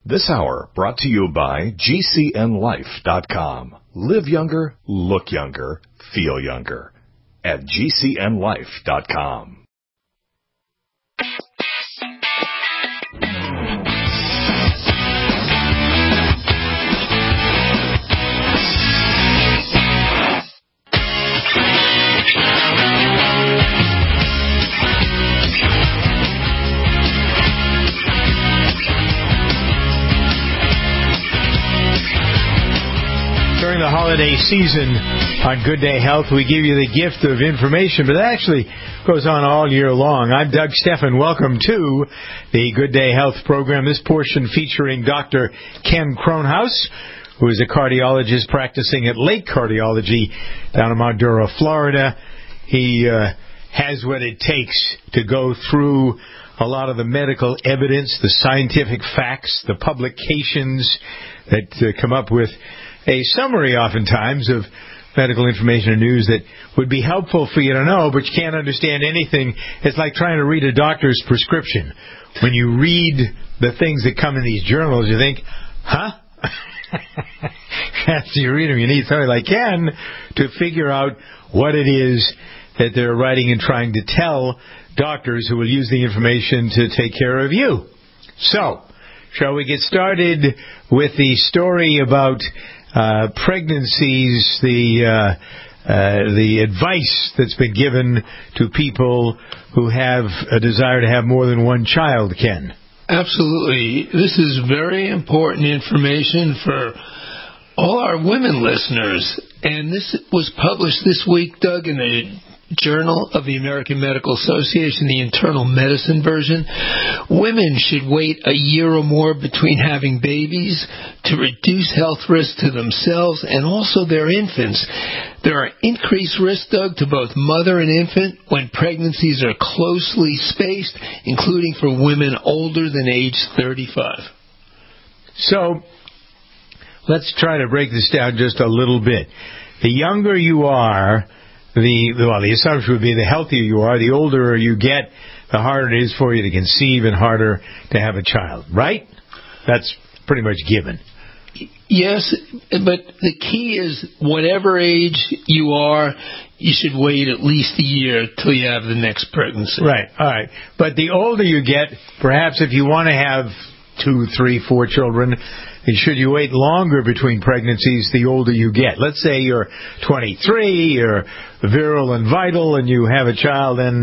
This hour brought to you by GCNLife.com. Live younger, look younger, feel younger at GCNLife.com. During the holiday season on Good Day Health, we give you the gift of information, but it actually goes on all year long. I'm Doug Steffen. Welcome to the Good Day Health program. This portion featuring Dr. Ken Kronhaus, who is a cardiologist practicing at Lake Cardiology down in Mount Dora, Florida. He has what it takes to go through a lot of the medical evidence, the scientific facts, the publications that come up with a summary oftentimes of medical information and news that would be helpful for you to know, but you can't understand anything. It's like trying to read a doctor's prescription. When you read the things that come in these journals, you think, huh? After you read them, you need somebody like Ken to figure out what it is that they're writing and trying to tell doctors who will use the information to take care of you. So, shall we get started with the story about pregnancies, the advice that's been given to people who have a desire to have more than one child, Ken? Absolutely. This is very important information for all our women listeners. And this was published this week, Doug, in the Journal of the American Medical Association, the internal medicine version. Women should wait a year or more between having babies to reduce health risks to themselves and also their infants. There are increased risks, Doug, to both mother and infant when pregnancies are closely spaced, including for women older than age 35. So, let's try to break this down just a little bit. The younger you are, the assumption would be the healthier you are, the older you get, the harder it is for you to conceive and harder to have a child, right? That's pretty much given. Yes, but the key is whatever age you are, you should wait at least a year till you have the next pregnancy. Right, all right. But the older you get, perhaps if you want to have 2, 3, 4 children, should you wait longer between pregnancies the older you get? Let's say you're 23, you're virile and vital, and you have a child, and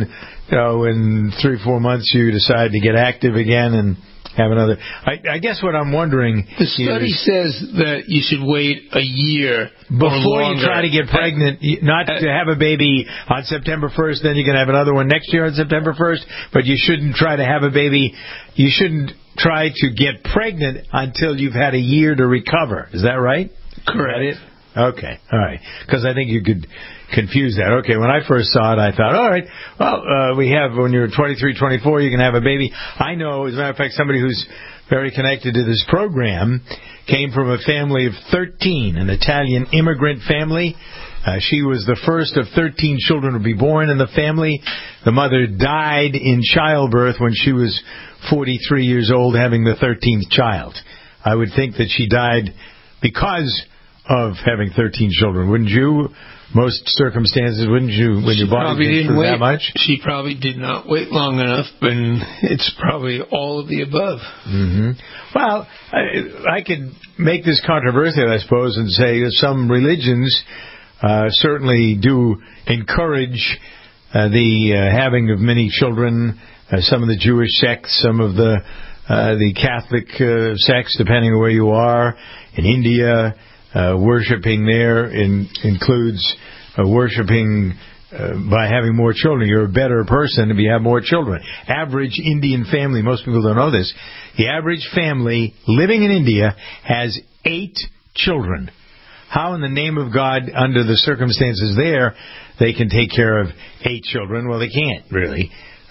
in 3, 4 months you decide to get active again and have another. I guess what I'm wondering... The study says that you should wait a year before you try to get pregnant, not to have a baby on September 1st, then you can have another one next year on September 1st, but you shouldn't try to have a baby. You shouldn't try to get pregnant until you've had a year to recover. Is that right? Correct. Okay, all right. Because I think you could confuse that. Okay, when I first saw it, I thought, all right, well, we have, when you're 23, 24, you can have a baby. I know, as a matter of fact, somebody who's very connected to this program came from a family of 13, an Italian immigrant family. She was the first of 13 children to be born in the family. The mother died in childbirth when she was 43 years old, having the 13th child. I would think that she died because of having 13 children, wouldn't you? Most circumstances, wouldn't you, when your body gets through that much? She probably did not wait long enough, and it's probably all of the above. Mm-hmm. Well, I could make this controversial, I suppose, and say that some religions certainly do encourage the having of many children. Some of the Jewish sects, some of the Catholic sects, depending on where you are. In India, worshipping there includes worshipping by having more children. You're a better person if you have more children. Average Indian family, most people don't know this, the average family living in India has 8 children. How in the name of God, under the circumstances there, they can take care of 8 children? Well, they can't, really.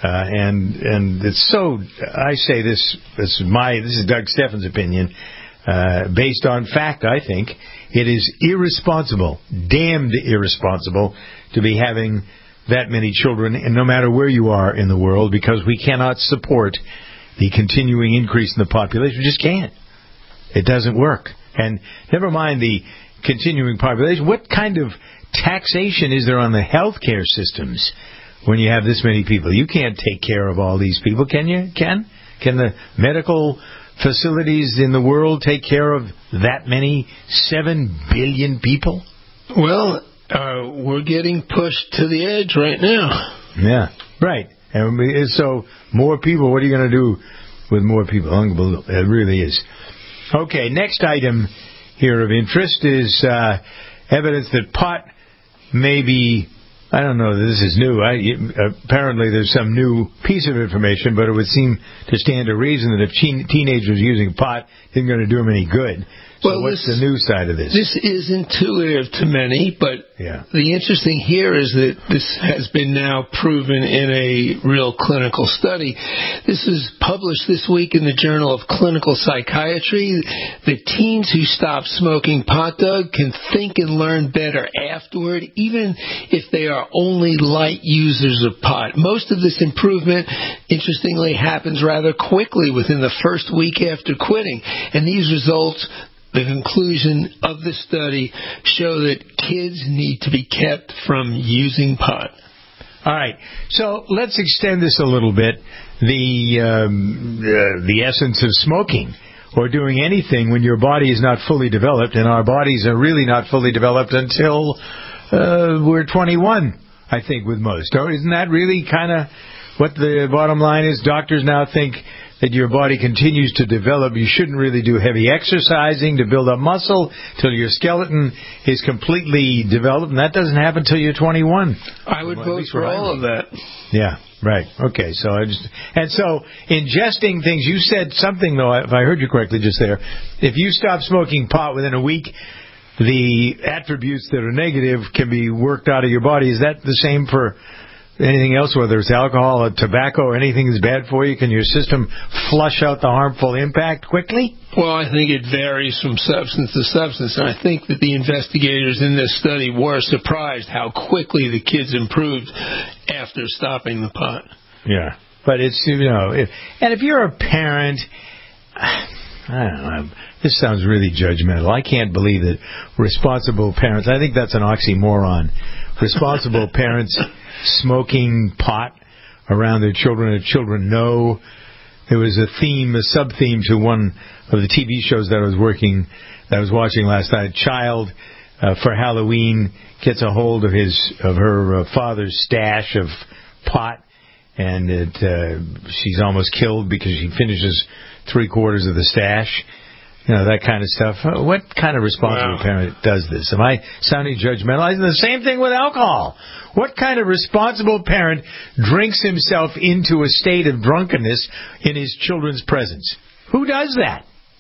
And it's so, I say this is Doug Steffen's opinion, based on fact, I think. It is irresponsible, damned irresponsible, to be having that many children, and no matter where you are in the world, because we cannot support the continuing increase in the population. We just can't. It doesn't work. And never mind the continuing population. What kind of taxation is there on the healthcare systems when you have this many people? You can't take care of all these people, can you? Can the medical facilities in the world take care of that many 7 billion people? Well, we're getting pushed to the edge right now. Yeah, right. And so more people, what are you going to do with more people? Unbelievable. It really is. Okay, next item here of interest is evidence that pot may be, I don't know, this is new. Apparently there's some new piece of information, but it would seem to stand to reason that if teenagers using pot isn't going to do them any good. So what's the new side of this? This is intuitive to many, but the interesting here is that this has been now proven in a real clinical study. This was published this week in the Journal of Clinical Psychiatry. The teens who stop smoking pot, Doug, can think and learn better afterward, even if they are only light users of pot. Most of this improvement, interestingly, happens rather quickly within the first week after quitting. And these results, the conclusion of the study, show that kids need to be kept from using pot. All right. So let's extend this a little bit. The essence of smoking or doing anything when your body is not fully developed, and our bodies are really not fully developed until we're 21, I think, with most. Or isn't that really kind of what the bottom line is? Doctors now think that your body continues to develop. You shouldn't really do heavy exercising to build up muscle till your skeleton is completely developed, and that doesn't happen till you're 21. I would vote for all of that. Yeah, right. Okay, so ingesting things, you said something, though, if I heard you correctly just there, if you stop smoking pot within a week, the attributes that are negative can be worked out of your body. Is that the same for anything else, whether it's alcohol or tobacco or anything that's bad for you? Can your system flush out the harmful impact quickly? Well, I think it varies from substance to substance, and I think that the investigators in this study were surprised how quickly the kids improved after stopping the pot. Yeah, but it's, if you're a parent, I don't know, this sounds really judgmental. I can't believe that responsible parents, I think that's an oxymoron, responsible parents smoking pot around their children, and children know. There was a sub-theme to one of the TV shows that I was watching last night. A child for Halloween gets a hold of her father's stash of pot, and she's almost killed because she finishes 3/4 of the stash. That kind of stuff. What kind of responsible parent does this? Am I sounding judgmental? It's the same thing with alcohol. What kind of responsible parent drinks himself into a state of drunkenness in his children's presence? Who does that?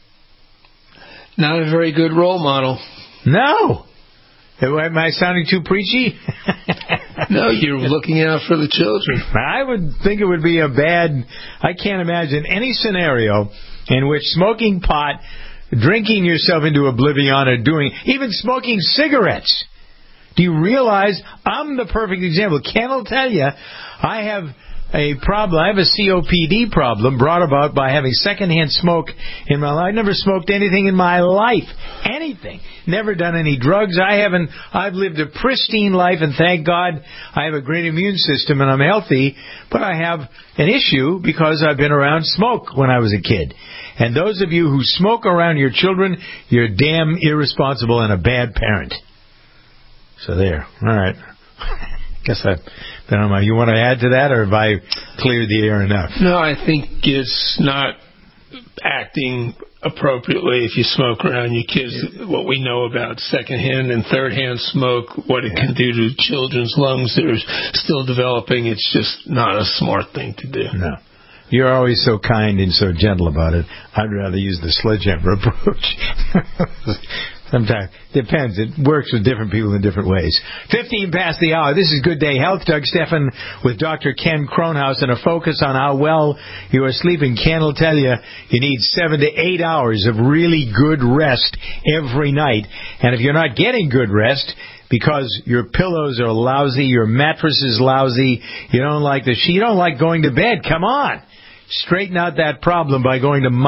Not a very good role model. No. Am I sounding too preachy? No, you're looking out for the children. I would think it would be I can't imagine any scenario in which smoking pot, drinking yourself into oblivion, or even smoking cigarettes. Do you realize I'm the perfect example? Ken will tell you I have a problem. I have a COPD problem brought about by having secondhand smoke in my life. I never smoked anything in my life. Anything. Never done any drugs. I've lived a pristine life, and thank God I have a great immune system and I'm healthy, but I have an issue because I've been around smoke when I was a kid. And those of you who smoke around your children, you're damn irresponsible and a bad parent. So there. All right. Guess I've been on you want to add to that, or have I cleared the air enough? No, I think it's not acting appropriately if you smoke around your kids. What we know about secondhand and thirdhand smoke, what it can do to children's lungs that are still developing, it's just not a smart thing to do. No. You're always so kind and so gentle about it. I'd rather use the sledgehammer approach. Sometimes. Depends. It works with different people in different ways. 15 past the hour. This is Good Day Health. Doug Steffen with Dr. Ken Kronhaus, and a focus on how well you are sleeping. Ken will tell you need 7 to 8 hours of really good rest every night. And if you're not getting good rest because your pillows are lousy, your mattress is lousy, you don't like going to bed, come on. straighten out that problem by going to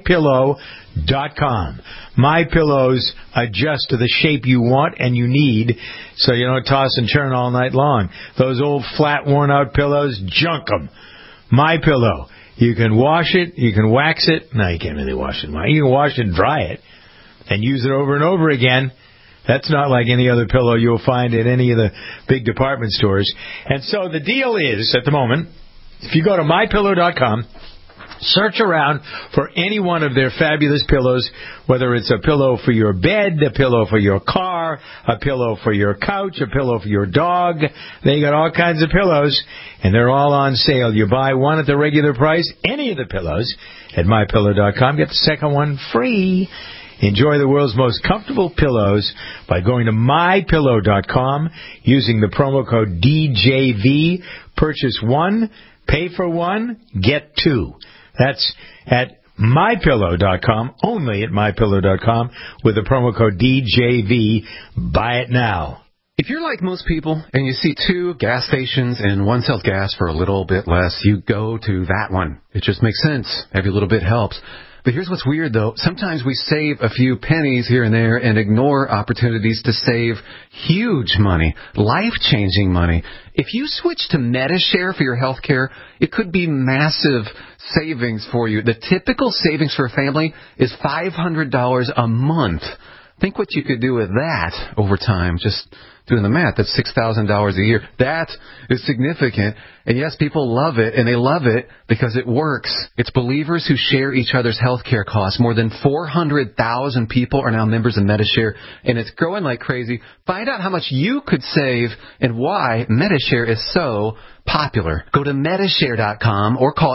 MyPillow.com. MyPillows adjust to the shape you want and you need, so you don't toss and turn all night long. Those old flat, worn-out pillows, junk them. MyPillow. You can wash it, you can wax it. No, you can't really wash it. You can wash it and dry it and use it over and over again. That's not like any other pillow you'll find at any of the big department stores. And so the deal is, at the moment, if you go to MyPillow.com, search around for any one of their fabulous pillows, whether it's a pillow for your bed, a pillow for your car, a pillow for your couch, a pillow for your dog. They got all kinds of pillows, and they're all on sale. You buy one at the regular price, any of the pillows, at MyPillow.com. Get the second one free. Enjoy the world's most comfortable pillows by going to MyPillow.com using the promo code DJV. Purchase one, pay for one, get two. That's at MyPillow.com, only at MyPillow.com, with the promo code DJV. Buy it now. If you're like most people and you see two gas stations and one sells gas for a little bit less, you go to that one. It just makes sense. Every little bit helps. But here's what's weird, though. Sometimes we save a few pennies here and there and ignore opportunities to save huge money, life-changing money. If you switch to Medi-Share for your health care, it could be massive savings for you. The typical savings for a family is $500 a month. Think what you could do with that over time. Just doing the math, that's $6,000 a year. That is significant. And yes, people love it, and they love it because it works. It's believers who share each other's health care costs. More than 400,000 people are now members of Medi-Share, and it's growing like crazy. Find out how much you could save and why Medi-Share is so popular. Go to Medi-Share.com or call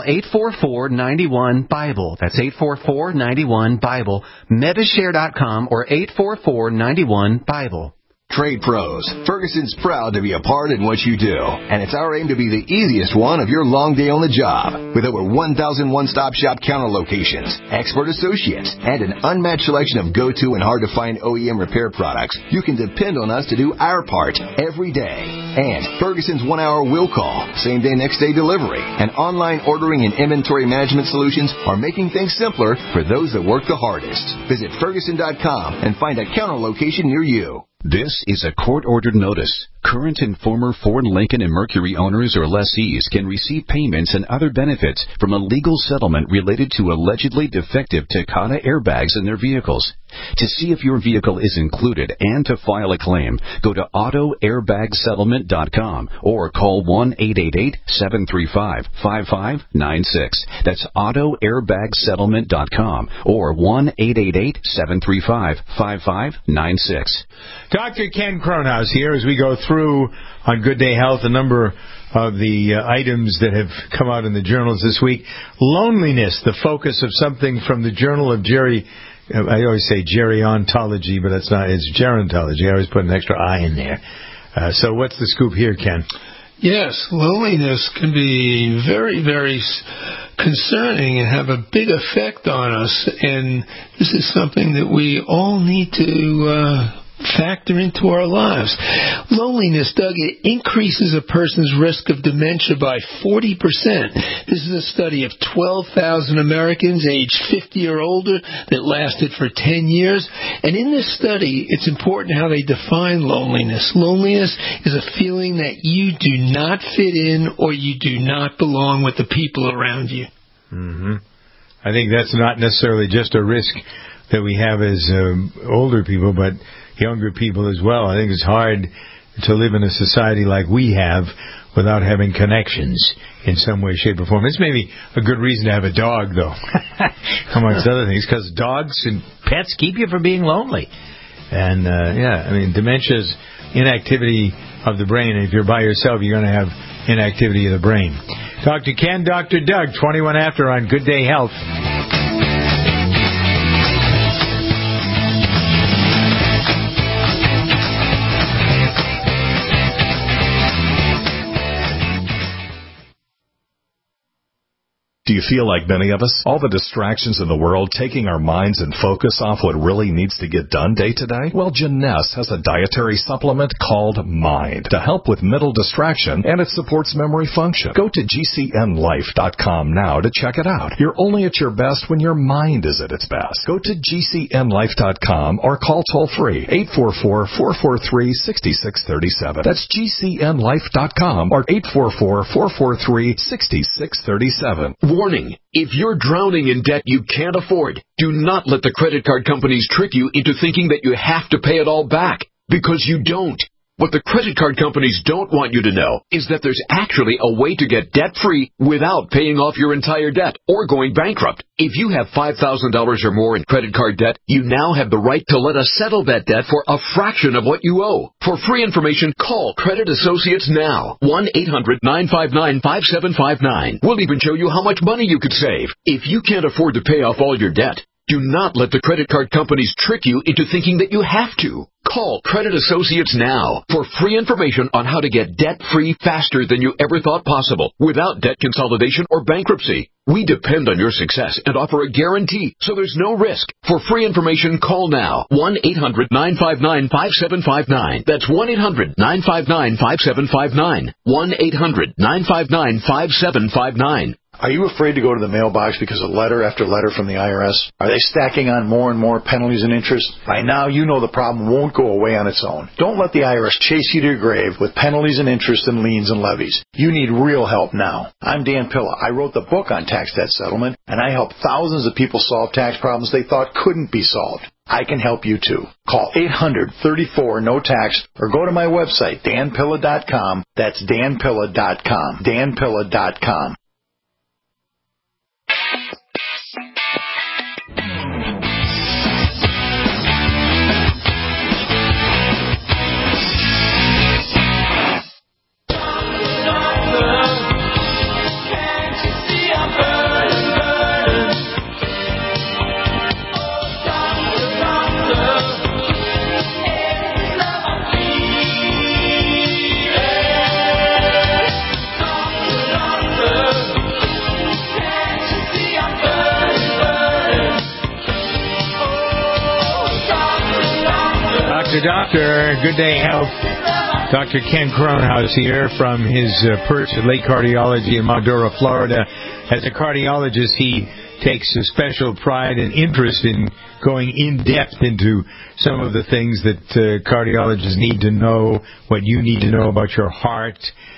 844-91-BIBLE. That's 844-91-BIBLE. Medi-Share.com or 844-91-BIBLE. Trade Pros. Ferguson's proud to be a part in what you do, and it's our aim to be the easiest one of your long day on the job. With over 1,000 one-stop shop counter locations, expert associates, and an unmatched selection of go-to and hard-to-find OEM repair products, you can depend on us to do our part every day. And Ferguson's 1-hour will call, same-day, next-day delivery, and online ordering and inventory management solutions are making things simpler for those that work the hardest. Visit Ferguson.com and find a counter location near you. This is a court-ordered notice. Current and former Ford, Lincoln, and Mercury owners or lessees can receive payments and other benefits from a legal settlement related to allegedly defective Takata airbags in their vehicles. To see if your vehicle is included and to file a claim, go to AutoAirbagSettlement.com or call 1-888-735-5596. That's AutoAirbagSettlement.com or 1-888-735-5596. Dr. Ken Cronhaus here as we go through on Good Day Health a number of the items that have come out in the journals this week. Loneliness, the focus of something from the Journal of Jerry. I always say gerontology, but it's not. It's gerontology. I always put an extra I in there. So what's the scoop here, Ken? Yes, loneliness can be very, very concerning and have a big effect on us. And this is something that we all need to factor into our lives. Loneliness, Doug, it increases a person's risk of dementia by 40%. This is a study of 12,000 Americans aged 50 or older that lasted for 10 years. And in this study, it's important how they define loneliness. Loneliness is a feeling that you do not fit in or you do not belong with the people around you. Mm-hmm. I think that's not necessarily just a risk that we have as older people, but younger people as well. I think it's hard to live in a society like we have without having connections in some way, shape, or form. It's maybe a good reason to have a dog, though, amongst other things, because dogs and pets keep you from being lonely. And, dementia is inactivity of the brain. And if you're by yourself, you're going to have inactivity of the brain. Dr. Ken, Dr. Doug, 21 after on Good Day Health. Do you feel like many of us? All the distractions in the world taking our minds and focus off what really needs to get done day to day? Well, Jeunesse has a dietary supplement called Mind to help with mental distraction, and it supports memory function. Go to GCNLife.com now to check it out. You're only at your best when your mind is at its best. Go to GCNLife.com or call toll-free 844-443-6637. That's GCNLife.com or 844-443-6637. Warning, if you're drowning in debt you can't afford, do not let the credit card companies trick you into thinking that you have to pay it all back, because you don't. What the credit card companies don't want you to know is that there's actually a way to get debt-free without paying off your entire debt or going bankrupt. If you have $5,000 or more in credit card debt, you now have the right to let us settle that debt for a fraction of what you owe. For free information, call Credit Associates now. 1-800-959-5759. We'll even show you how much money you could save. If you can't afford to pay off all your debt, do not let the credit card companies trick you into thinking that you have to. Call Credit Associates now for free information on how to get debt-free faster than you ever thought possible without debt consolidation or bankruptcy. We depend on your success and offer a guarantee, so there's no risk. For free information, call now. 1-800-959-5759. That's 1-800-959-5759. 1-800-959-5759. Are you afraid to go to the mailbox because of letter after letter from the IRS? Are they stacking on more and more penalties and interest? By now, you know the problem won't go away on its own. Don't let the IRS chase you to your grave with penalties and interest and liens and levies. You need real help now. I'm Dan Pilla. I wrote the book on tax debt settlement, and I help thousands of people solve tax problems they thought couldn't be solved. I can help you too. Call 800-34-NO-TAX or go to my website, danpilla.com. That's danpilla.com. danpilla.com. Doctor, Good Day Health. Dr. Ken Cronhouse here from his perch at Lake Cardiology in Mildura, Florida. As a cardiologist, he takes a special pride and interest in going in depth into some of the things that cardiologists need to know, what you need to know about your heart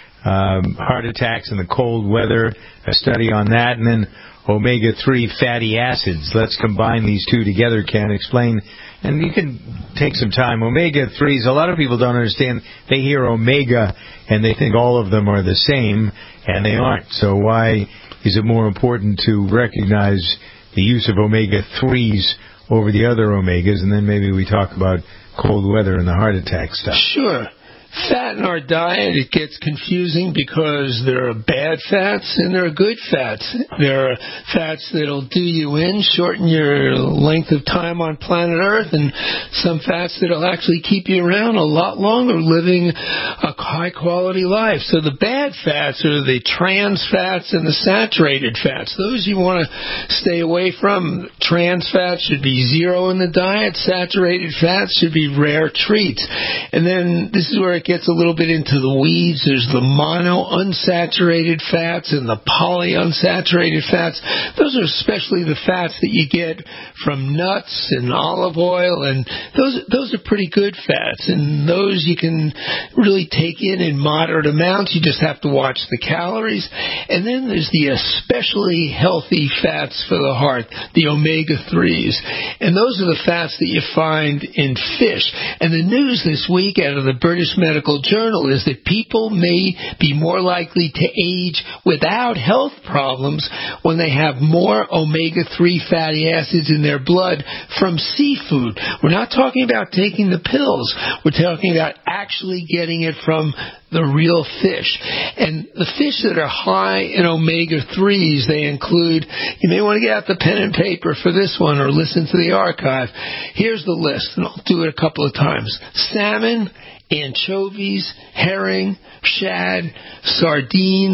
attacks in the cold weather, a study on that, and then omega-3 fatty acids. Let's combine these two together, Ken. Explain. And you can take some time. Omega-3s, a lot of people don't understand. They hear omega and they think all of them are the same, and they aren't. So why is it more important to recognize the use of omega-3s over the other omegas? And then maybe we talk about cold weather and the heart attack stuff. Sure. Fat in our diet, it gets confusing because there are bad fats and there are good fats. There are fats that'll do you in, shorten your length of time on planet Earth, and some fats that'll actually keep you around a lot longer, living a high-quality life. So the bad fats are the trans fats and the saturated fats. Those you want to stay away from. Trans fats should be zero in the diet. Saturated fats should be rare treats. And then this is where it gets a little bit into the weeds. There's the monounsaturated fats and the polyunsaturated fats. Those are especially the fats that you get from nuts and olive oil, and those are pretty good fats, and those you can really take in moderate amounts. You just have to watch the calories. And then there's the especially healthy fats for the heart, the omega-3s, and those are the fats that you find in fish. And the news this week out of the British Medical Journal is that people may be more likely to age without health problems when they have more omega-3 fatty acids in their blood from seafood. We're not talking about taking the pills. We're talking about actually getting it from the real fish. And the fish that are high in omega-3s, they include, you may want to get out the pen and paper for this one or listen to the archive. Here's the list, and I'll do it a couple of times. Salmon, anchovies, herring, shad, sardines,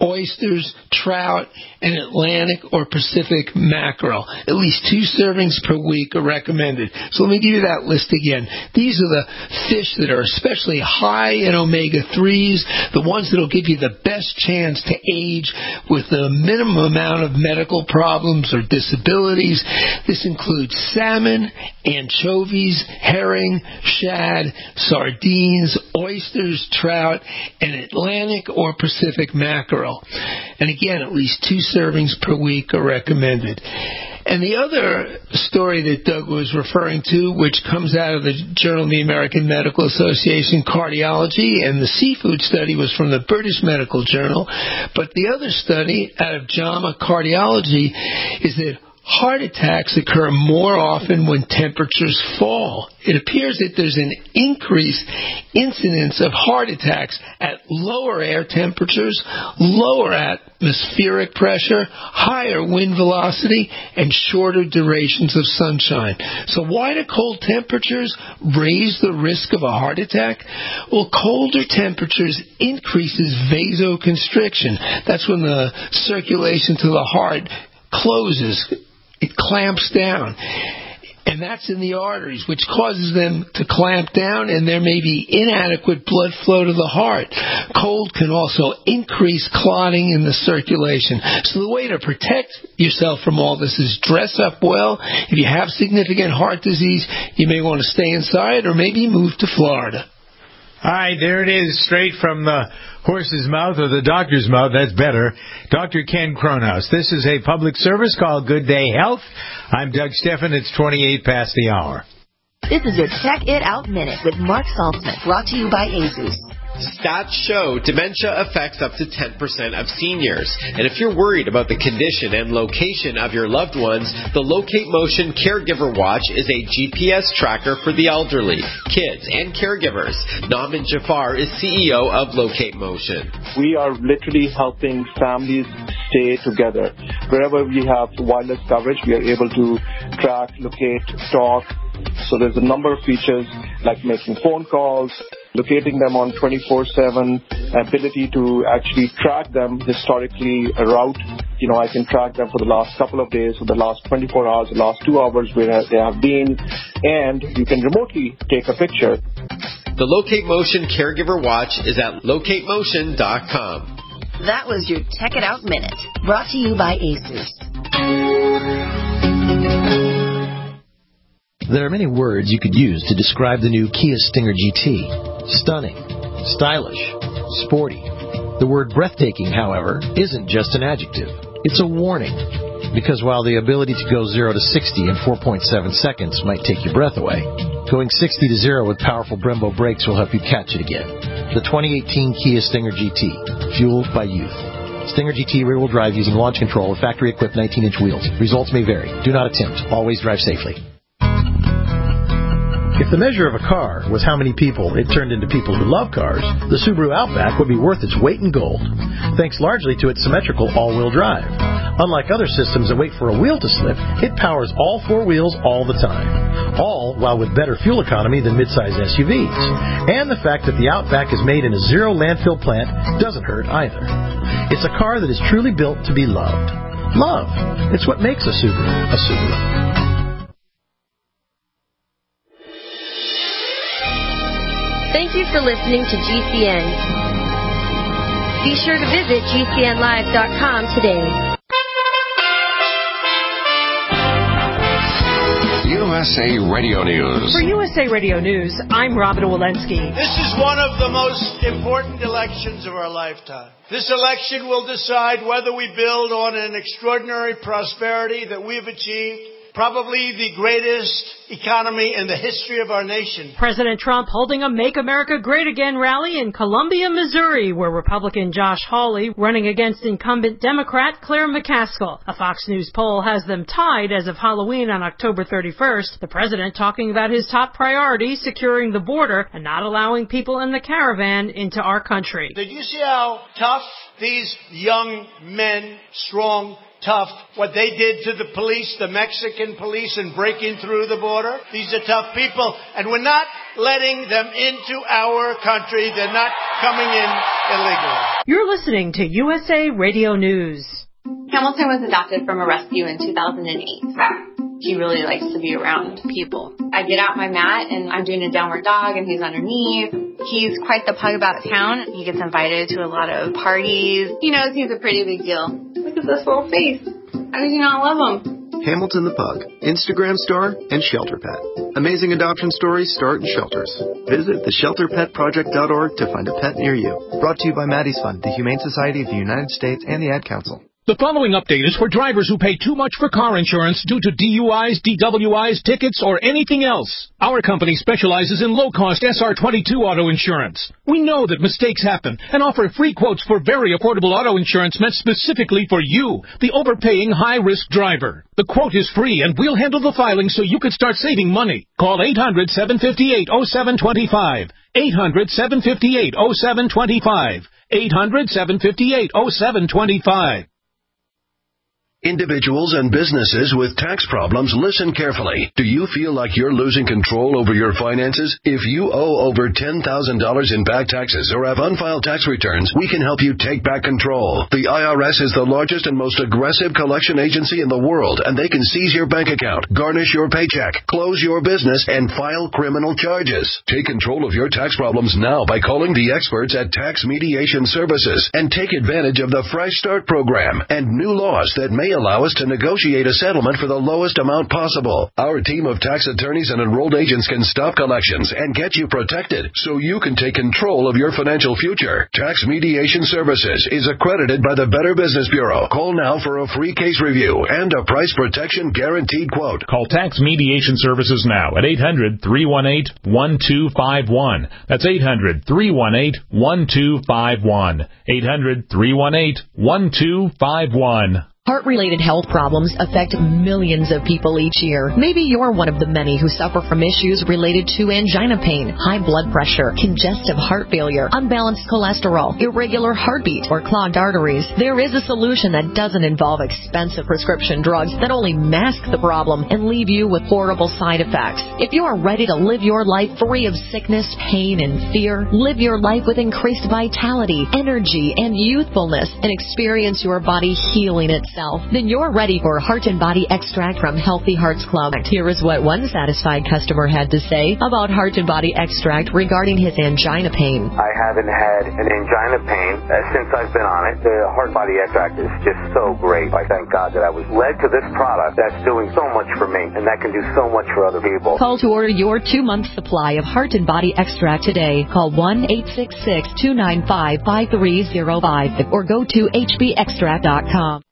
oysters, trout, and Atlantic or Pacific mackerel. At least 2 servings per week are recommended. So let me give you that list again. These are the fish that are especially high in omega-3s, the ones that will give you the best chance to age with the minimum amount of medical problems or disabilities. This includes salmon, anchovies, herring, shad, sardines, oysters, trout, and Atlantic or Pacific mackerel. And again, at least 2 servings per week are recommended. And the other story that Doug was referring to, which comes out of the Journal of the American Medical Association Cardiology, and the seafood study was from the British Medical Journal, but the other study out of JAMA Cardiology is that heart attacks occur more often when temperatures fall. It appears that there's an increased incidence of heart attacks at lower air temperatures, lower atmospheric pressure, higher wind velocity, and shorter durations of sunshine. So why do cold temperatures raise the risk of a heart attack? Well, colder temperatures increases vasoconstriction. That's when the circulation to the heart closes. It clamps down. And that's in the arteries, which causes them to clamp down, and there may be inadequate blood flow to the heart. Cold can also increase clotting in the circulation. So the way to protect yourself from all this is dress up well. If you have significant heart disease, you may want to stay inside or maybe move to Florida. All right, there it is, straight from the horse's mouth or the doctor's mouth. That's better. Dr. Ken Kronhaus. This is a public service called Good Day Health. I'm Doug Steffen. It's 28 past the hour. This is your Check It Out Minute with Mark Saltzman, brought to you by ASUS. Stats show dementia affects up to 10% of seniors. And if you're worried about the condition and location of your loved ones, the Locate Motion Caregiver Watch is a GPS tracker for the elderly, kids, and caregivers. Nauman Jafar is CEO of Locate Motion. We are literally helping families stay together. Wherever we have wireless coverage, we are able to track, locate, talk. So there's a number of features like making phone calls, locating them on 24/7, ability to actually track them historically, a route. You know, I can track them for the last couple of days, for the last 24 hours, the last 2 hours where they have been, and you can remotely take a picture. The Locate Motion Caregiver Watch is at locatemotion.com. That was your Check It Out Minute, brought to you by ASUS. There are many words you could use to describe the new Kia Stinger GT. Stunning, stylish, sporty. The word breathtaking, however, isn't just an adjective. It's a warning. Because while the ability to go 0 to 60 in 4.7 seconds might take your breath away, going 60 to 0 with powerful Brembo brakes will help you catch it again. The 2018 Kia Stinger GT, fueled by youth. Stinger GT rear-wheel drive using launch control with factory-equipped 19-inch wheels. Results may vary. Do not attempt. Always drive safely. If the measure of a car was how many people it turned into people who love cars, the Subaru Outback would be worth its weight in gold, thanks largely to its symmetrical all-wheel drive. Unlike other systems that wait for a wheel to slip, it powers all 4 wheels all the time, all while with better fuel economy than midsize SUVs. And the fact that the Outback is made in a zero landfill plant doesn't hurt either. It's a car that is truly built to be loved. Love. It's what makes a Subaru a Subaru. Thank you for listening to GCN. Be sure to visit GCNlive.com today. USA Radio News. For USA Radio News, I'm Robin Walensky. This is one of the most important elections of our lifetime. This election will decide whether we build on an extraordinary prosperity that we've achieved, probably the greatest economy in the history of our nation. President Trump holding a Make America Great Again rally in Columbia, Missouri, where Republican Josh Hawley running against incumbent Democrat Claire McCaskill. A Fox News poll has them tied as of Halloween on October 31st. The president talking about his top priority, securing the border and not allowing people in the caravan into our country. Did you see how tough these young men, strong, tough. What they did to the police, the Mexican police, in breaking through the border. These are tough people, and we're not letting them into our country. They're not coming in illegally. You're listening to USA Radio News. Hamilton was adopted from a rescue in 2008. He really likes to be around people. I get out my mat and I'm doing a downward dog and he's underneath. He's quite the pug about town. He gets invited to a lot of parties. He knows he's a pretty big deal. Look at this little face. How did you not love him? Hamilton the Pug, Instagram star, and Shelter Pet. Amazing adoption stories start in shelters. Visit theshelterpetproject.org to find a pet near you. Brought to you by Maddie's Fund, the Humane Society of the United States, and the Ad Council. The following update is for drivers who pay too much for car insurance due to DUIs, DWIs, tickets, or anything else. Our company specializes in low-cost SR22 auto insurance. We know that mistakes happen and offer free quotes for very affordable auto insurance meant specifically for you, the overpaying high-risk driver. The quote is free and we'll handle the filing so you can start saving money. Call 800-758-0725. 800-758-0725. 800-758-0725. Individuals and businesses with tax problems, listen carefully. Do you feel like you're losing control over your finances? If you owe over $10,000 in back taxes or have unfiled tax returns, we can help you take back control. The IRS is the largest and most aggressive collection agency in the world, and they can seize your bank account, garnish your paycheck, close your business, and file criminal charges. Take control of your tax problems now by calling the experts at Tax Mediation Services and take advantage of the Fresh Start program and new laws that may allow us to negotiate a settlement for the lowest amount possible. Our team of tax attorneys and enrolled agents can stop collections and get you protected so you can take control of your financial future. Tax Mediation Services is accredited by the Better Business Bureau. Call now for a free case review and a price protection guaranteed quote. Call Tax Mediation Services now at 800-318-1251. That's 800-318-1251. 800-318-1251. Heart-related health problems affect millions of people each year. Maybe you're one of the many who suffer from issues related to angina pain, high blood pressure, congestive heart failure, unbalanced cholesterol, irregular heartbeat, or clogged arteries. There is a solution that doesn't involve expensive prescription drugs that only mask the problem and leave you with horrible side effects. If you are ready to live your life free of sickness, pain, and fear, live your life with increased vitality, energy, and youthfulness, and experience your body healing itself, then you're ready for Heart and Body Extract from Healthy Hearts Club. Here is what one satisfied customer had to say about Heart and Body Extract regarding his angina pain. I haven't had an angina pain since I've been on it. The Heart Body Extract is just so great. I thank God that I was led to this product that's doing so much for me, and that can do so much for other people. Call to order your 2-month supply of Heart and Body Extract today. Call 1-866-295-5305 or go to hbextract.com.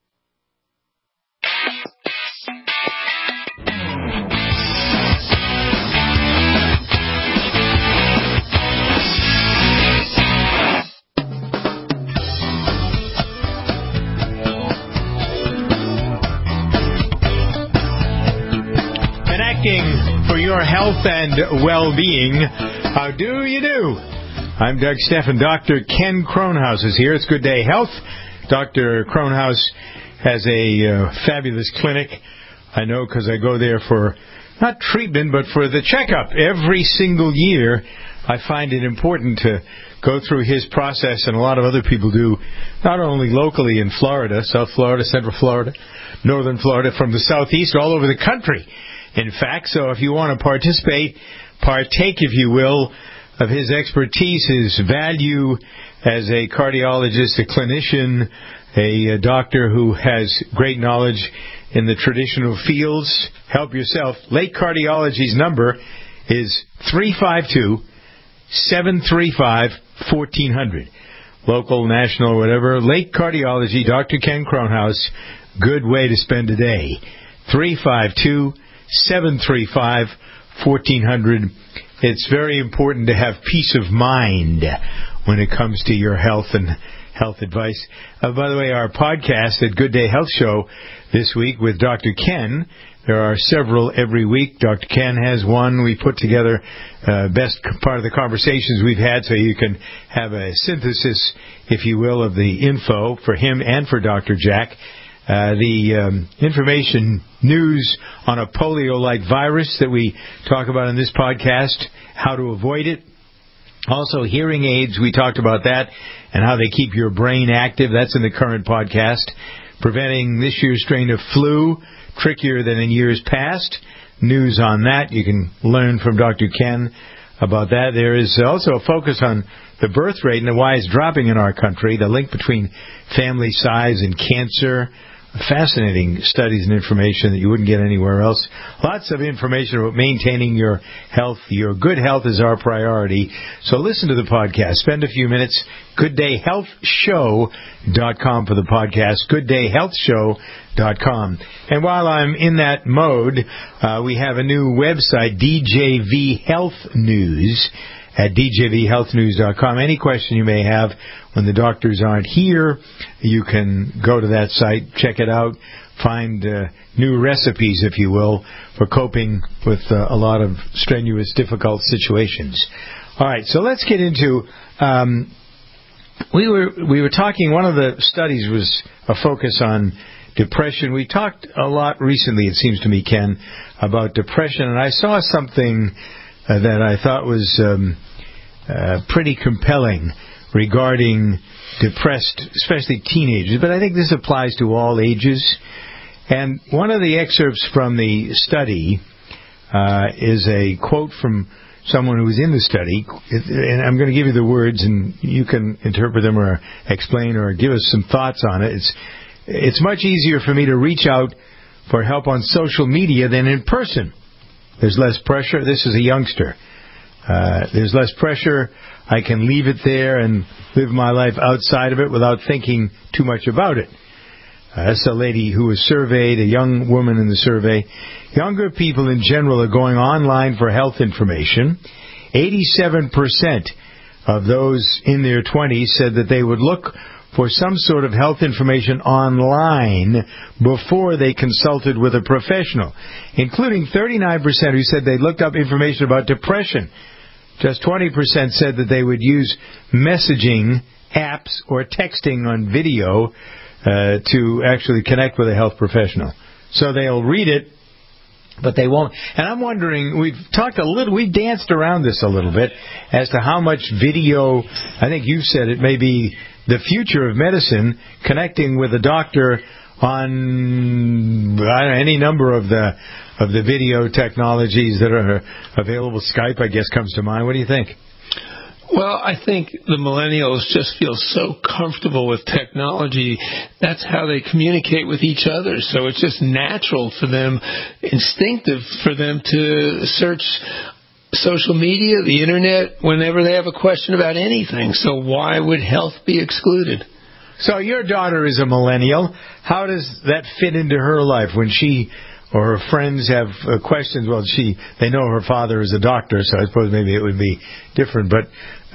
For your health and well-being. How do you do? I'm Doug Steffen. Dr. Ken Kronhaus is here. It's Good Day Health. Dr. Kronhaus has a fabulous clinic. I know because I go there for, not treatment, but for the checkup. Every single year, I find it important to go through his process, and a lot of other people do, not only locally in Florida, South Florida, Central Florida, Northern Florida, from the Southeast, all over the country. In fact, so if you want to partake, if you will, of his expertise, his value as a cardiologist, a clinician, a doctor who has great knowledge in the traditional fields, help yourself. Lake Cardiology's number is 352-735-1400. Local, national, whatever. Lake Cardiology, Dr. Ken Kronhaus, good way to spend a day. 352-735-1400. It's very important to have peace of mind when it comes to your health and health advice. By the way, our podcast at Good Day Health Show this week with Dr. Ken, there are several every week. Dr. Ken has one. We put together best part of the conversations we've had so you can have a synthesis, if you will, of the info for him and for Dr. Jack. the information news on a polio-like virus that we talk about in this podcast, how to avoid it. Also, hearing aids, we talked about that and how they keep your brain active. That's in the current podcast. Preventing this year's strain of flu, trickier than in years past. News on that. You can learn from Dr. Ken about that. There is also a focus on the birth rate and why it's dropping in our country, the link between family size and cancer. Fascinating studies and information that you wouldn't get anywhere else. Lots of information about maintaining your health. Your good health is our priority. So listen to the podcast. Spend a few minutes. GoodDayHealthShow.com for the podcast. GoodDayHealthShow.com. And while I'm in that mode, we have a new website, DJV Health News, at djvhealthnews.com. Any question you may have when the doctors aren't here, you can go to that site, check it out, find new recipes, if you will, for coping with a lot of strenuous, difficult situations. All right, so let's get into... We were talking, one of the studies was a focus on depression. We talked a lot recently, it seems to me, Ken, about depression, and I saw something that I thought was pretty compelling regarding depressed, especially teenagers, but I think this applies to all ages. And one of the excerpts from the study is a quote from someone who was in the study, and I'm going to give you the words, and you can interpret them or explain or give us some thoughts on it. It's much easier for me to reach out for help on social media than in person. There's less pressure. This is a youngster. There's less pressure. I can leave it there and live my life outside of it without thinking too much about it. That's a lady who was surveyed, a young woman in the survey. Younger people in general are going online for health information. 87% of those in their 20s said that they would look for some sort of health information online before they consulted with a professional, including 39% who said they looked up information about depression. Just 20% said that they would use messaging apps or texting on video to actually connect with a health professional. So they'll read it, but they won't. And I'm wondering, we've danced around this a little bit as to how much video, I think you've said it may be the future of medicine, connecting with a doctor on any number of the video technologies that are available. Skype, I guess, comes to mind. What do you think? Well, I think the millennials just feel so comfortable with technology. That's how they communicate with each other. So it's just natural for them, instinctive for them to search social media, the internet, whenever they have a question about anything. So why would health be excluded? So your daughter is a millennial. How does that fit into her life when she or her friends have questions? Well, they know her father is a doctor, so I suppose maybe it would be different. But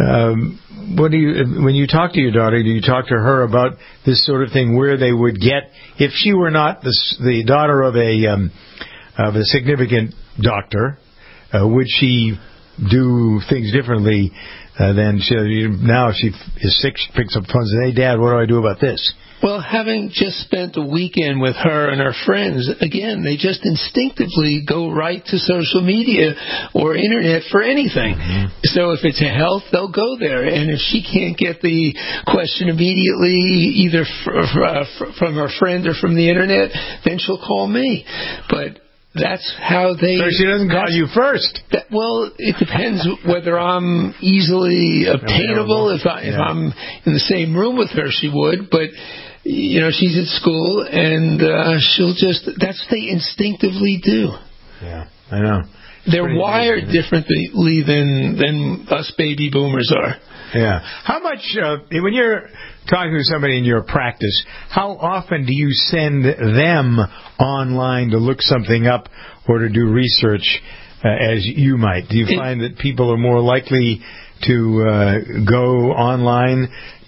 when you talk to your daughter, do you talk to her about this sort of thing, where they would get, if she were not the daughter of a significant doctor, would she do things differently than now? If she is sick, she picks up the phone and says, "Hey, Dad, what do I do about this?" Well, having just spent a weekend with her and her friends, again, they just instinctively go right to social media or internet for anything. Mm-hmm. So if it's a health, they'll go there. And if she can't get the question immediately, either from her friend or from the internet, then she'll call me. But that's how they... So she doesn't call you first. Well, it depends whether I'm easily obtainable. If I'm in the same room with her, she would. But, she's at school, and that's what they instinctively do. Yeah, I know. They're wired differently than us baby boomers are. Yeah. How much, when you're talking to somebody in your practice, how often do you send them online to look something up or to do research as you might? Do you find that people are more likely to go online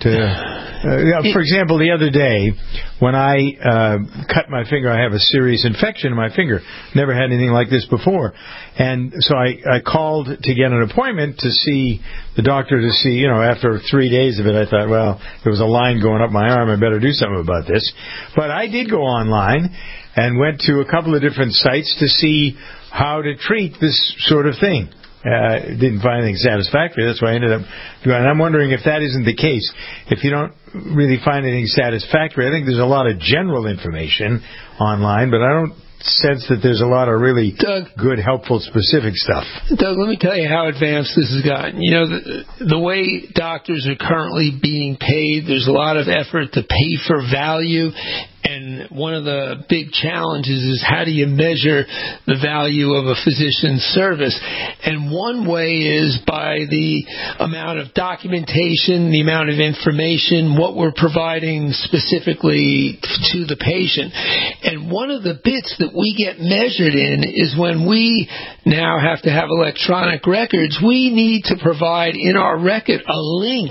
to, for example, the other day when I cut my finger, I have a serious infection in my finger. Never had anything like this before. And so I called to get an appointment to see the doctor to see, after 3 days of it, I thought, well, there was a line going up my arm. I better do something about this. But I did go online and went to a couple of different sites to see how to treat this sort of thing. Didn't find anything satisfactory. That's why I ended up doing it. And I'm wondering if that isn't the case. If you don't really find anything satisfactory, I think there's a lot of general information online, but I don't sense that there's a lot of really good, helpful, specific stuff. Doug, let me tell you how advanced this has gotten. The way doctors are currently being paid, there's a lot of effort to pay for value. And one of the big challenges is how do you measure the value of a physician's service? And one way is by the amount of documentation, the amount of information, what we're providing specifically to the patient. And one of the bits that we get measured in is when we now have to have electronic records, we need to provide in our record a link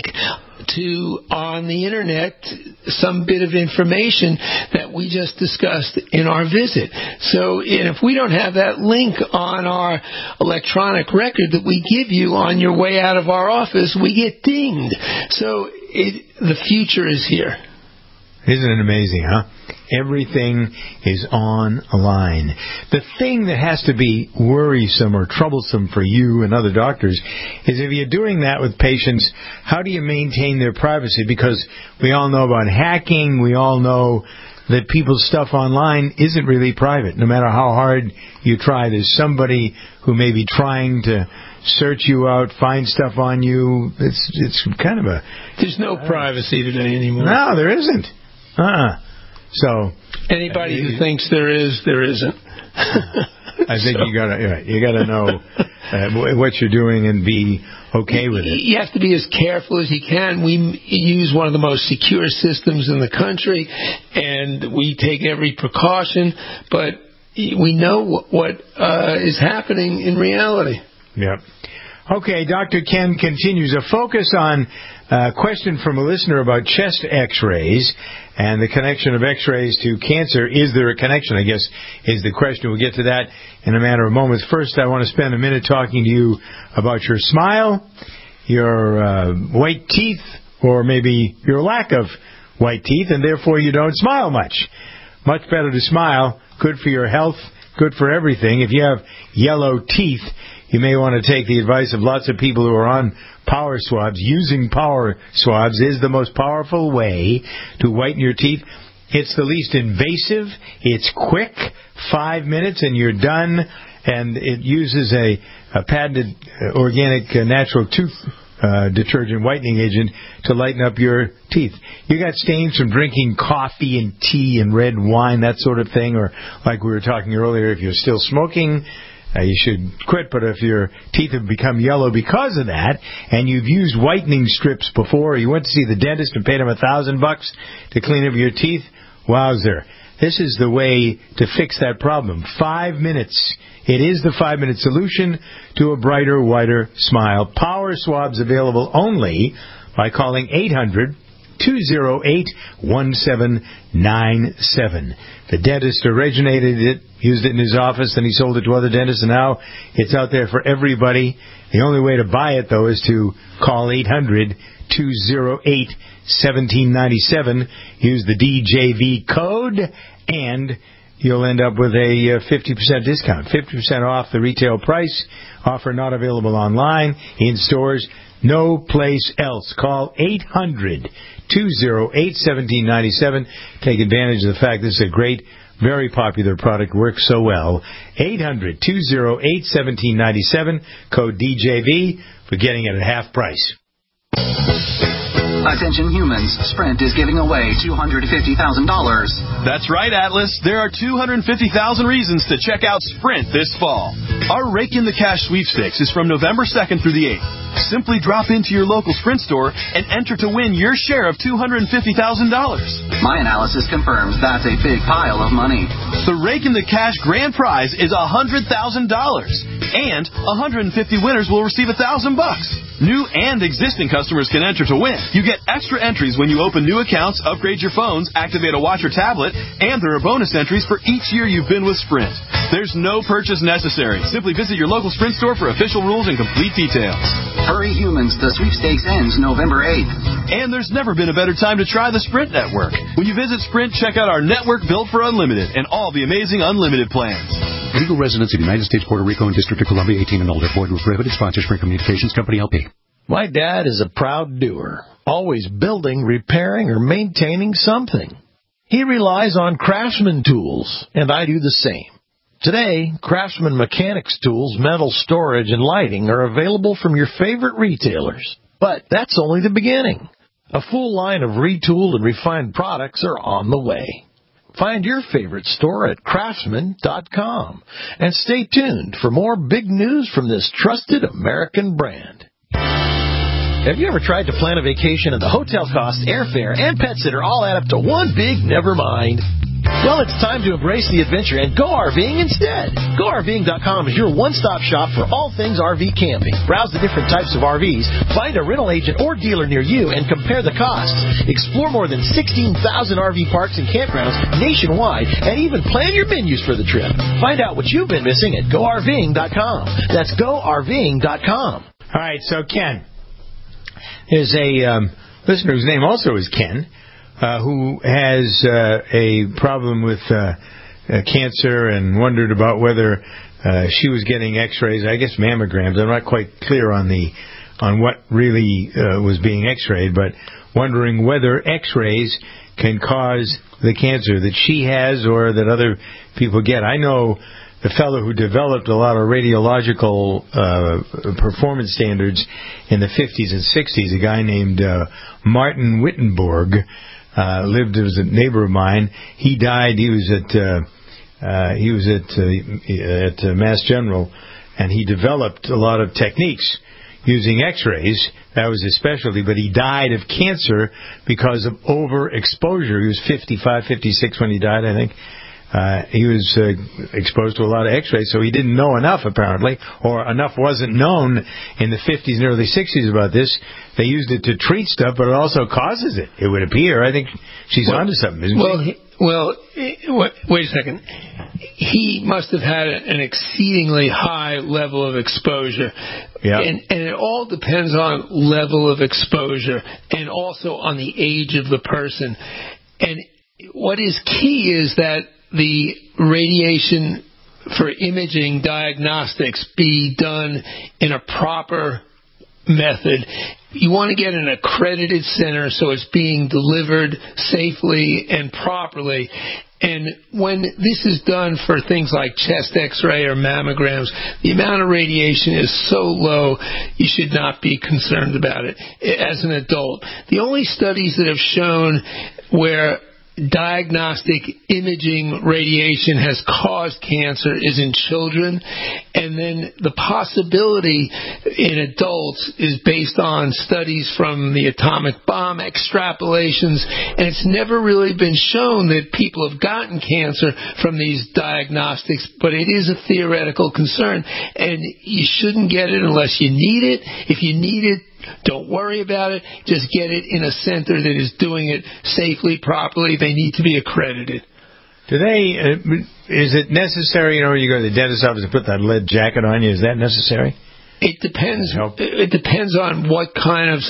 to, on the internet, some bit of information that we just discussed in our visit. So if we don't have that link on our electronic record that we give you on your way out of our office, we get dinged. So the future is here. Isn't it amazing, huh? Everything is online. The thing that has to be worrisome or troublesome for you and other doctors is if you're doing that with patients, how do you maintain their privacy? Because we all know about hacking. We all know that people's stuff online isn't really private. No matter how hard you try, there's somebody who may be trying to search you out, find stuff on you. It's kind of a... There's no privacy today anymore. No, there isn't. So anybody who thinks there is, there isn't. I think you gotta know what you're doing and be okay with it. You have to be as careful as you can. We use one of the most secure systems in the country, and we take every precaution, but we know what is happening in reality. Yep. Okay, Dr. Ken continues. A focus on a question from a listener about chest x-rays and the connection of x-rays to cancer. Is there a connection, I guess, is the question. We'll get to that in a matter of moments. First, I want to spend a minute talking to you about your smile, your white teeth, or maybe your lack of white teeth, and therefore you don't smile much. Much better to smile. Good for your health, good for everything. If you have yellow teeth, you may want to take the advice of lots of people who are on power swabs. Using power swabs is the most powerful way to whiten your teeth. It's the least invasive. It's quick, 5 minutes, and you're done. And it uses a patented organic natural tooth detergent whitening agent to lighten up your teeth. You got stains from drinking coffee and tea and red wine, that sort of thing, or like we were talking earlier, if you're still smoking, you should quit. But if your teeth have become yellow because of that, and you've used whitening strips before, or you went to see the dentist and paid him $1,000 to clean up your teeth, wowzer. This is the way to fix that problem. 5 minutes. It is the 5-minute solution to a brighter, whiter smile. Power swabs available only by calling 800-208-1797. The dentist originated it, used it in his office, then he sold it to other dentists, and now it's out there for everybody. The only way to buy it, though, is to call 800-208-1797. Use the DJV code, and you'll end up with a 50% discount. 50% off the retail price. Offer not available online, in stores, no place else. Call 800-208-1797. Take advantage of the fact this is a great, very popular product. Works so well. 800-208-1797. Code DJV for getting it at half price. Attention humans, Sprint is giving away $250,000. That's right, Atlas. There are 250,000 reasons to check out Sprint this fall. Our Rake in the Cash sweepstakes is from November 2nd through the 8th. Simply drop into your local Sprint store and enter to win your share of $250,000. My analysis confirms that's a big pile of money. The Rake in the Cash grand prize is $100,000. And 150 winners will receive $1,000. New and existing customers can enter to win. You get extra entries when you open new accounts, upgrade your phones, activate a watch or tablet, and there are bonus entries for each year you've been with Sprint. There's no purchase necessary. Simply visit your local Sprint store for official rules and complete details. Hurry, humans. The sweepstakes ends November 8th. And there's never been a better time to try the Sprint network. When you visit Sprint, check out our network built for unlimited and all the amazing unlimited plans. Legal residents of the United States, Puerto Rico, and District of Columbia, 18 and older. Void where prohibited. Sponsor Sprint Communications Company, LP. My dad is a proud doer, always building, repairing, or maintaining something. He relies on Craftsman tools, and I do the same. Today, Craftsman mechanics tools, metal storage, and lighting are available from your favorite retailers. But that's only the beginning. A full line of retooled and refined products are on the way. Find your favorite store at craftsman.com. And stay tuned for more big news from this trusted American brand. Have you ever tried to plan a vacation and the hotel costs, airfare, and pet sitter all add up to one big never mind? Well, it's time to embrace the adventure and go RVing instead. GoRVing.com is your one-stop shop for all things RV camping. Browse the different types of RVs, find a rental agent or dealer near you, and compare the costs. Explore more than 16,000 RV parks and campgrounds nationwide, and even plan your menus for the trip. Find out what you've been missing at GoRVing.com. That's GoRVing.com. All right, so Ken is a listener whose name also is Ken, who has a problem with cancer and wondered about whether she was getting X-rays, I guess mammograms. I'm not quite clear on what really was being X-rayed, but wondering whether X-rays can cause the cancer that she has or that other people get. I know the fellow who developed a lot of radiological performance standards in the 50s and 60s, a guy named Martin Wittenborg, lived as a neighbor of mine. He died. He was at Mass General, and he developed a lot of techniques using X-rays. That was his specialty, but he died of cancer because of overexposure. He was 55, 56 when he died, I think. He was exposed to a lot of X-rays, so he didn't know enough, apparently, or enough wasn't known in the 50s and early 60s about this. They used it to treat stuff, but it also causes it, it would appear. I think she's onto something, isn't she? Wait a second. He must have had an exceedingly high level of exposure. Yeah. And it all depends on level of exposure and also on the age of the person. And what is key is that the radiation for imaging diagnostics be done in a proper method. You want to get an accredited center so it's being delivered safely and properly. And when this is done for things like chest x-ray or mammograms, the amount of radiation is so low you should not be concerned about it as an adult. The only studies that have shown where diagnostic imaging radiation has caused cancer is in children, and then the possibility in adults is based on studies from the atomic bomb extrapolations, and it's never really been shown that people have gotten cancer from these diagnostics, but it is a theoretical concern, and you shouldn't get it unless you need it. If you need it, don't worry about it. Just get it in a center that is doing it safely, properly. They need to be accredited. Today, is it necessary, you go to the dentist's office and put that lead jacket on you? Is that necessary? It depends. It depends on what kind of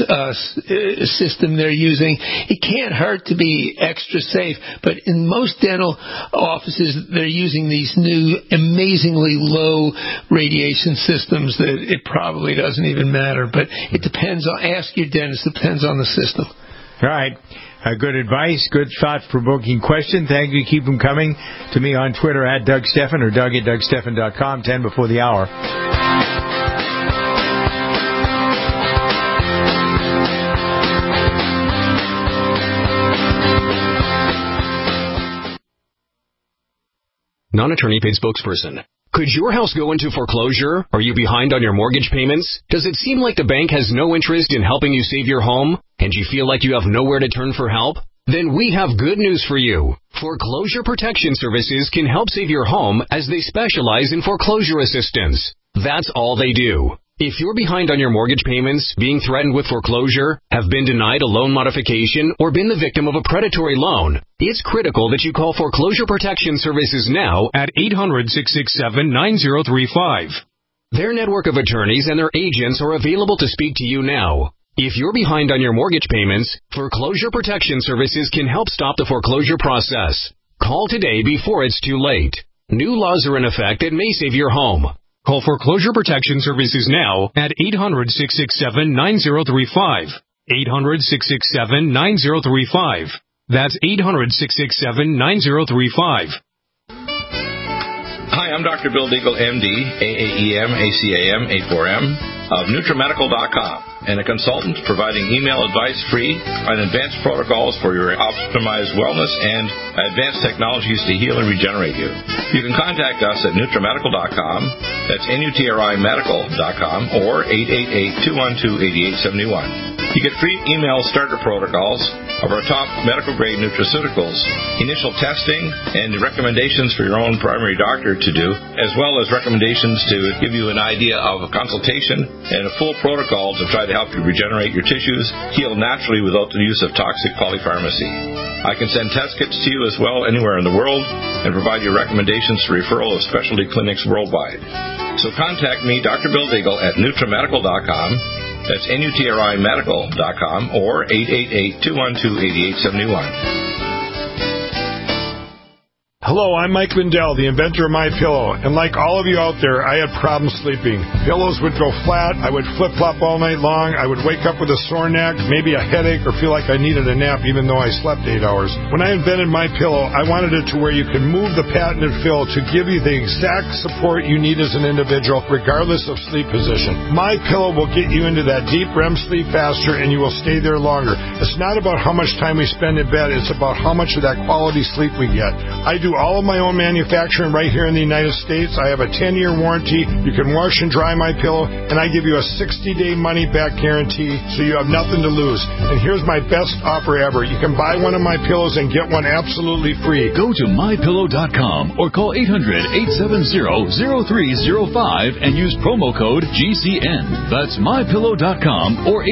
system they're using. It can't hurt to be extra safe, but in most dental offices, they're using these new, amazingly low radiation systems that it probably doesn't even matter. But it depends on. Ask your dentist. It depends on the system. All right. Good advice, good thought-provoking question. Thank you. Keep them coming to me on Twitter at Doug Steffen or Doug at DougSteffen.com, 10 before the hour. Non-attorney paid spokesperson. Could your house go into foreclosure? Are you behind on your mortgage payments? Does it seem like the bank has no interest in helping you save your home? And you feel like you have nowhere to turn for help? Then we have good news for you. Foreclosure Protection Services can help save your home as they specialize in foreclosure assistance. That's all they do. If you're behind on your mortgage payments, being threatened with foreclosure, have been denied a loan modification, or been the victim of a predatory loan, it's critical that you call Foreclosure Protection Services now at 800-667-9035. Their network of attorneys and their agents are available to speak to you now. If you're behind on your mortgage payments, Foreclosure Protection Services can help stop the foreclosure process. Call today before it's too late. New laws are in effect that may save your home. Call Foreclosure Protection Services now at 800-667-9035. 800-667-9035. That's 800-667-9035. Hi, I'm Dr. Bill Deagle, MD, AAEM, ACAM, A4M, of NutriMedical.com, and a consultant providing email advice free on advanced protocols for your optimized wellness and advanced technologies to heal and regenerate you. You can contact us at NutriMedical.com, that's NutriMedical.com, or 888-212-8871. You get free email starter protocols of our top medical-grade nutraceuticals, initial testing, and recommendations for your own primary doctor to do, as well as recommendations to give you an idea of a consultation and a full protocol to try to help you regenerate your tissues, heal naturally without the use of toxic polypharmacy. I can send test kits to you as well anywhere in the world and provide you recommendations for referral of specialty clinics worldwide. So contact me, Dr. Bill Deagle, at NutriMedical.com. That's NutriMedical.com or 888-212-8871. Hello, I'm Mike Lindell, the inventor of MyPillow, and like all of you out there, I had problems sleeping. Pillows would go flat, I would flip-flop all night long, I would wake up with a sore neck, maybe a headache, or feel like I needed a nap even though I slept 8 hours. When I invented MyPillow, I wanted it to where you can move the patented fill to give you the exact support you need as an individual, regardless of sleep position. MyPillow will get you into that deep REM sleep faster, and you will stay there longer. It's not about how much time we spend in bed, it's about how much of that quality sleep we get. I do all of my own manufacturing right here in the United States. I have a 10-year warranty. You can wash and dry my pillow, and I give you a 60-day money-back guarantee, so you have nothing to lose. And here's my best offer ever. You can buy one of my pillows and get one absolutely free. Go to MyPillow.com or call 800-870-0305 and use promo code GCN. That's MyPillow.com or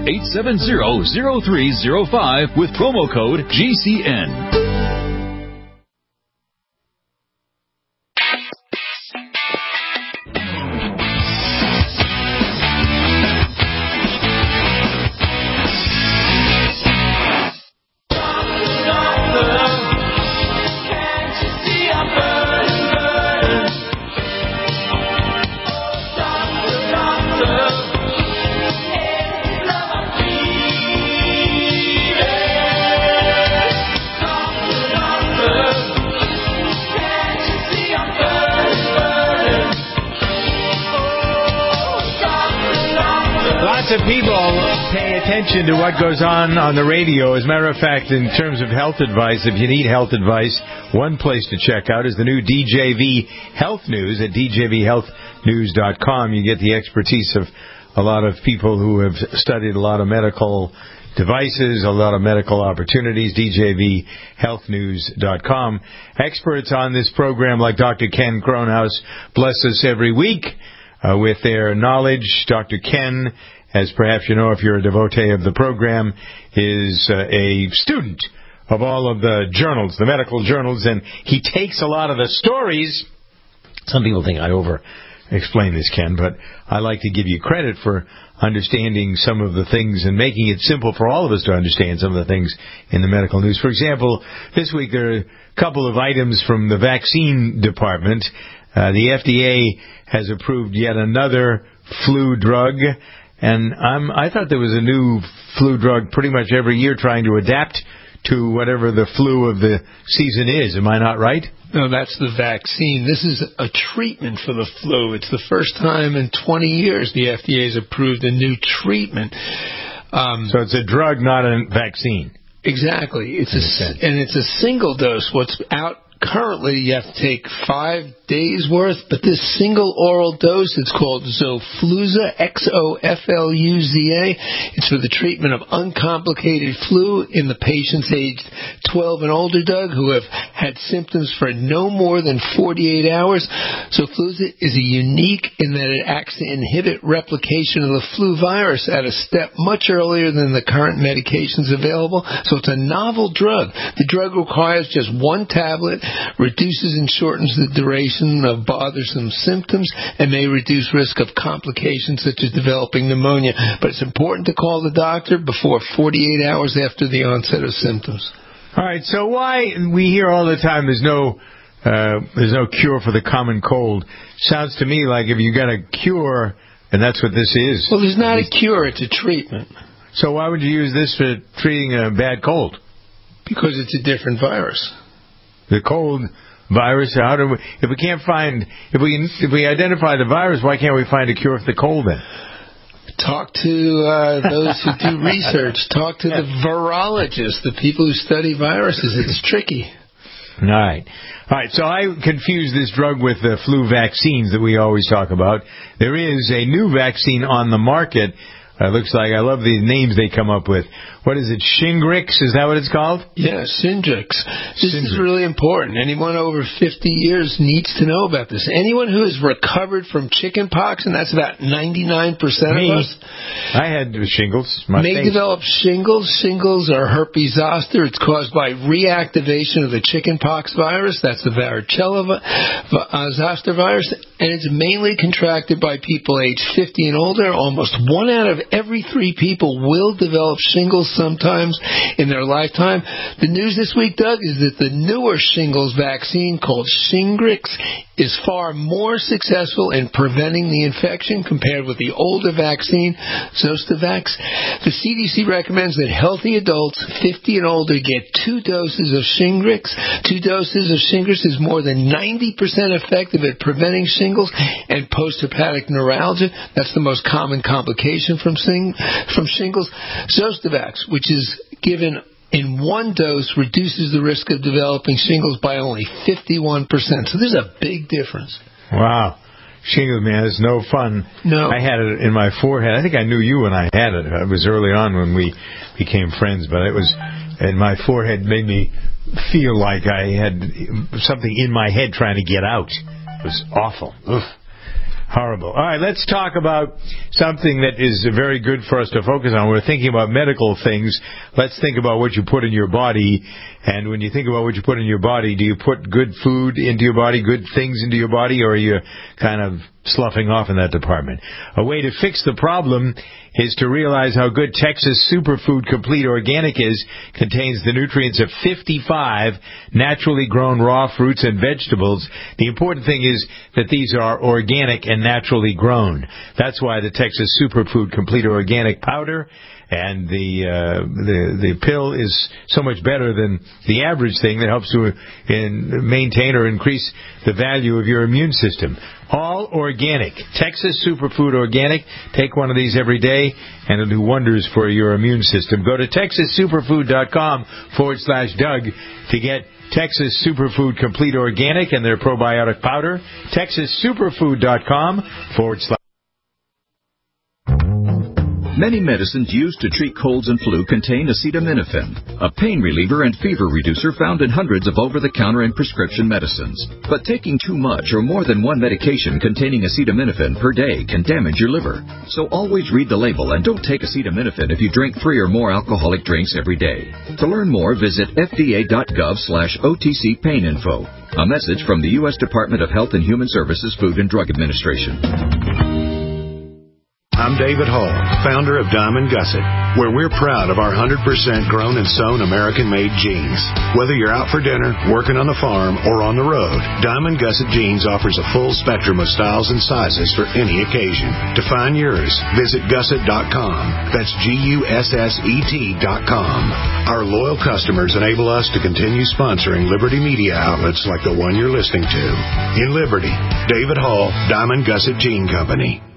800-870-0305 with promo code GCN. Of people pay attention to what goes on the radio. As a matter of fact, in terms of health advice, if you need health advice, one place to check out is the new DJV Health News at djvhealthnews.com. You get the expertise of a lot of people who have studied a lot of medical devices, a lot of medical opportunities, djvhealthnews.com. Experts on this program like Dr. Ken Kronhaus bless us every week with their knowledge. Dr. Ken, as perhaps you know if you're a devotee of the program, is a student of all of the journals, the medical journals, and he takes a lot of the stories. Some people think I over-explain this, Ken, but I like to give you credit for understanding some of the things and making it simple for all of us to understand some of the things in the medical news. For example, this week there are a couple of items from the vaccine department. The FDA has approved yet another flu drug, and I thought there was a new flu drug pretty much every year trying to adapt to whatever the flu of the season is. Am I not right? No, that's the vaccine. This is a treatment for the flu. It's the first time in 20 years the FDA has approved a new treatment. So it's a drug, not a vaccine. Exactly. It's a single dose. What's out Currently, you have to take 5 days worth, but this single oral dose, it's called Xofluza, Xofluza. It's for the treatment of uncomplicated flu in the patients aged 12 and older, Doug, who have had symptoms for no more than 48 hours. Xofluza is unique in that it acts to inhibit replication of the flu virus at a step much earlier than the current medications available. So it's a novel drug. The drug requires just one tablet, reduces and shortens the duration of bothersome symptoms, and may reduce risk of complications such as developing pneumonia. But it's important to call the doctor before 48 hours after the onset of symptoms. All right, so why we hear all the time there's no cure for the common cold. Sounds to me like if you got a cure, and that's what this is. Well, there's not a cure, it's a treatment. So why would you use this for treating a bad cold? Because it's a different virus. The cold virus. If we identify the virus, why can't we find a cure for the cold then? Talk to those who do research. Talk to the virologists, the people who study viruses. It's tricky. All right. So I confuse this drug with the flu vaccines that we always talk about. There is a new vaccine on the market. Looks like, I love the names they come up with. What is it, Shingrix? Is that what it's called? Yeah, Shingrix. This is really important. Anyone over 50 years needs to know about this. Anyone who has recovered from chicken pox, and that's about 99% of us. I had shingles. May develop shingles. Shingles are herpes zoster. It's caused by reactivation of the chicken pox virus. That's the varicella zoster virus. And it's mainly contracted by people aged 50 and older. Almost 1 out of every 3 people will develop shingles sometimes in their lifetime. The news this week, Doug, is that the newer shingles vaccine called Shingrix is far more successful in preventing the infection compared with the older vaccine, Zostavax. The CDC recommends that healthy adults 50 and older get 2 doses of Shingrix. 2 doses of Shingrix is more than 90% effective at preventing shingles and post-herpetic neuralgia. That's the most common complication from shingles. Zostavax, which is given in 1 dose, reduces the risk of developing shingles by only 51%. So there's a big difference. Wow. Shingles, man, it's no fun. No. I had it in my forehead. I think I knew you when I had it. It was early on when we became friends, but it was, and my forehead made me feel like I had something in my head trying to get out. It was awful. Ugh. Horrible. All right, let's talk about something that is very good for us to focus on. We're thinking about medical things. Let's think about what you put in your body. And when you think about what you put in your body, do you put good food into your body, good things into your body, or are you kind of sloughing off in that department? A way to fix the problem is to realize how good Texas Superfood Complete Organic is. Contains the nutrients of 55 naturally grown raw fruits and vegetables. The important thing is that these are organic and naturally grown. That's why the Texas Superfood Complete Organic powder and the pill is so much better than the average thing that helps to maintain or increase the value of your immune system. All organic. Texas Superfood Organic. Take one of these every day, and it'll do wonders for your immune system. Go to TexasSuperfood.com/Doug to get Texas Superfood Complete Organic and their probiotic powder. TexasSuperfood.com/. Many medicines used to treat colds and flu contain acetaminophen, a pain reliever and fever reducer found in hundreds of over-the-counter and prescription medicines. But taking too much or more than one medication containing acetaminophen per day can damage your liver. So always read the label and don't take acetaminophen if you drink 3 or more alcoholic drinks every day. To learn more, visit fda.gov/OTC pain info. A message from the U.S. Department of Health and Human Services Food and Drug Administration. I'm David Hall, founder of Diamond Gusset, where we're proud of our 100% grown and sewn American-made jeans. Whether you're out for dinner, working on the farm, or on the road, Diamond Gusset Jeans offers a full spectrum of styles and sizes for any occasion. To find yours, visit gusset.com. That's GUSSET.com. Our loyal customers enable us to continue sponsoring Liberty media outlets like the one you're listening to. In Liberty, David Hall, Diamond Gusset Jean Company.